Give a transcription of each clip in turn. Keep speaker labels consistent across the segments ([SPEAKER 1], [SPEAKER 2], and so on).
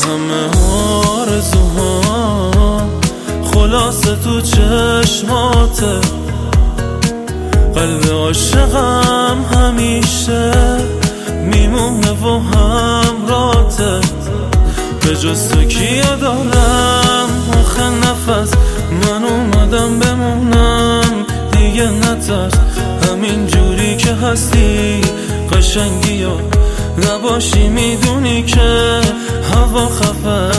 [SPEAKER 1] همه آرزوها خلاصه تو چشماته. قلب عاشقم همیشه میمونه و همراته. به جز تو کیا دارم آخه نفس، من اومدم بمونم دیگه نترس. همین جوری که هستی قشنگی و نباشی میدونی که هوا خفه.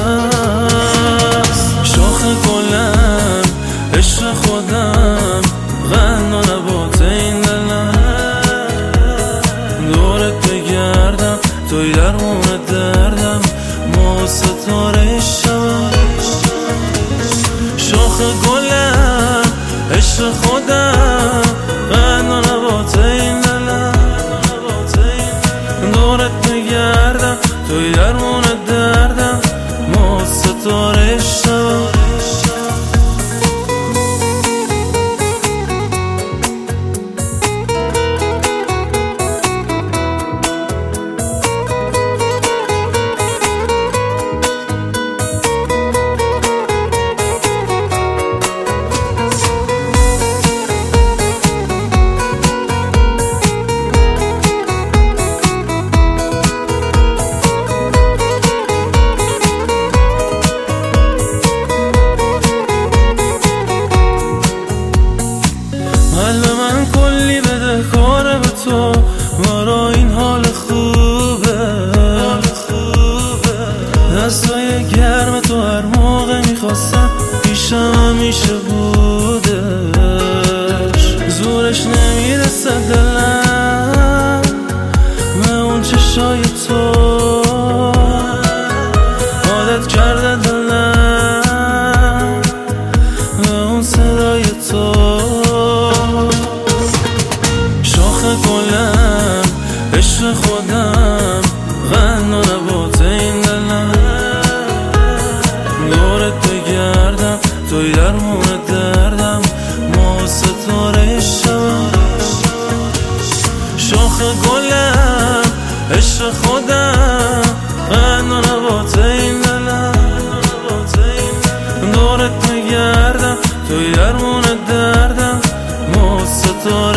[SPEAKER 1] شاخ گلم عشق خودم غنا نبات این دلم، دورت بگردم توی درمون دردم، ما ستاره شبم. شاخ گلم عشق خودم غنا نبات این دلم، دورت بگردم توی درمون دردم، ما ستاره شبم. من کلی بده کاره به تو برا این حال خوبه. دستای گرم تو هر موقع میخواستم پیشم همیشه بودش. زورش نمیرسه دلم به اون چشای تو، عادت کرده دلم به اون صدای تو. گلم عشق خودم غنا نبات این دلم، دورت بگردم توی درمون دردم، ما ستاره شبم. شاخ گلم عشق خودم غنا نبات این دلم، دورت بگردم توی درمون دردم، ما ستاره